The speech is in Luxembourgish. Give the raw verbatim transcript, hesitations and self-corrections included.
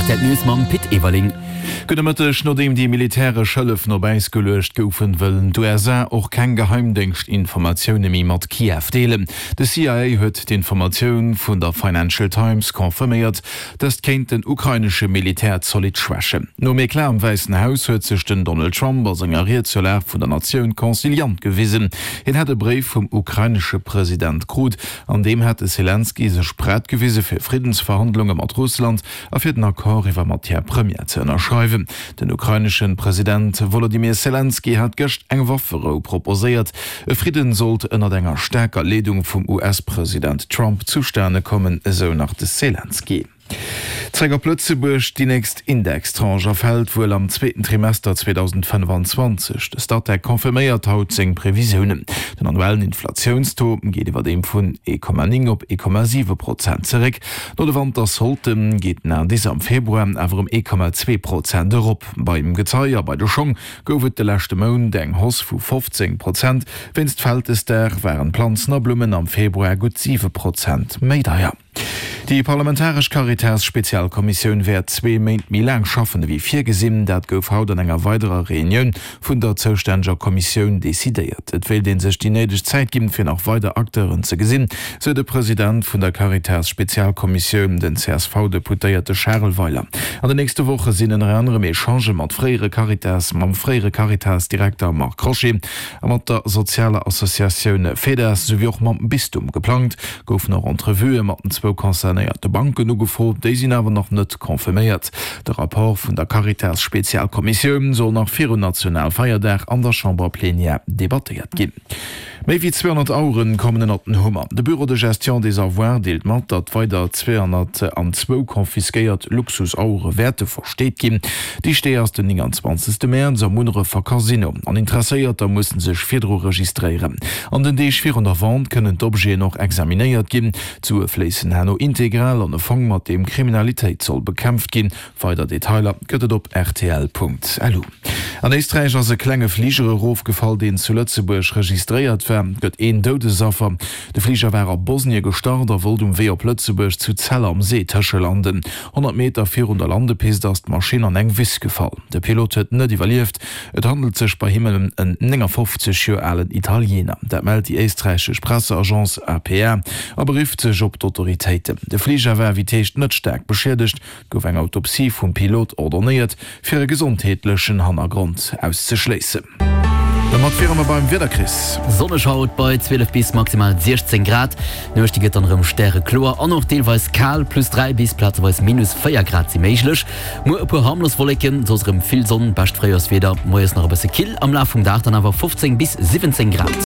R T L News mam Pitt Ewerling. Gënnemëttech nodem die militäre Schëllef no beis gelecht goufen wëllen, du er se och kein Geheimdenkcht Informationoune mi mat Kiew deelen. De C I A huet d'Informaoun vun der Financial Times konfirmiert, dat kéint den ukrainsche Militär solid schwäche. No méi klar am Weißen Haus huet sech den Donald Trump als engagiert zolär vun der Nationun konsiliant gewissen. Hin hat de Brief vum ukrainsche Präsident Grut, an dem hat Zelensky sech sprät gewisse fir Friedensverhandlungen mat Russland a fir den Akkor iwwer Matthi Premier ze ënnerschreiben. Den ukrainischen Präsident Volodymyr Zelensky hat gëcht eng Waffero proposiert. E Frieden sollt ënner enger stärker Ledung vum U S-Präsident Trump zustande kommen, eso nach de Zelensky. Träger Plötzeburg die nächst Indextrancher fällt wohl am zweiten Trimester zweitausendfünfundzwanzig. Das Stadtteil konfirmiert haut seg Prävisionen. Den annuellen Inflationstopen geht über dem vun eins Komma neun op eins Komma sieben Prozent zurück. No de Wand der Solten geht nach dieser am Februar aber um eins Komma zwei Prozent erop. Beim Gezeier bei der Schong gouft de letzte Monat eng Hoss vu fünfzehn Prozent. Wennst fällt es der wären Pflanzener Blumen am Februar gut sieben Prozent Meidaier. Die parlamentarisch Caritas-Spezialkommission wird zwei Monate mehr lang schaffen wie vier gesinn, dat gouf haut an enger weiterer Reunion vun der zouständger Kommission dezidiert. Et will den sech die nötige Zeit geben fir nach weiter Akteuren ze gesinn, so der Präsident vun der Caritas-Spezialkommission, den C S V-Deputierte Charles Weiler. An der nächste Woche sind in andere Echange mat Freire Caritas, mam Freire Caritas-Direktor Marc Crochet, mat der soziale Assoziation FEDERS sowie auch mat Bistum geplant, gouf noch Entrevue mat zwei konzernierte Banken nu gefrot, déi sinn awer noch net konfirmiert. Der Rapport vun der Caritas Spezialkommission soll nach vier national Feierdach an der Chambre plénière debattiert gin. Méi wie zweihundert Auren kommen op den Hummer. De Büro de Gestion des Avoirs deelt mat, dat weiter zweihundertzwo konfiskeiert Luxusaure Werte versteht gin. Die stee aus den zwanzigsten März am Munere ver Casino. An Interesseierter mussssen sech Fedro registrieren. An den Deeg vierhundert Wand kënnen d'Obje noch examinéiert gin, zu flessen hanno integral an e Fong mat dem Kriminalitéit soll bekämpft gin. Weiter Detailer gëtt op R T L Punkt L U. An Eestreich as se klenge Fliegere Rofgefall, den zu Lützeburg registriert gëtt een dode Saffer. De Flieger war a Bosnie gestart, der wollt um Weer Plötzeburg zu Zeller am See Tësche landen. hundert Meter vir der Landepes ass d' Maschine an eng Wiss gefallen. De Pilot huet net evaluiert. Et handelt sech bei Himmelen en fünfzig Joer alten Italiener. Dat meldt die eestreichsche Presseagenz A P R, aber rift sech op d'Autoritéiten. De Flieger war wie techt net sterk beschädigt, gouf eng Autopsie vum Pilot ordoniert, fir e gesundheetlechen Hannergrund auszuschleessen. Beim Wetterkris. Sonne schaut bei zwölf bis maximal sechzehn Grad. Nöchtiget an Sterre Chlor an noch teilweise kahl plus drei bis platzweise minus vier Grad sie möglich. Nur ein paar harmlos Wolken, so viel Sonne, best freies Wetter, morgens noch ein bisschen kill. Am Lauf vom Tag dann aber fünfzehn bis siebzehn Grad.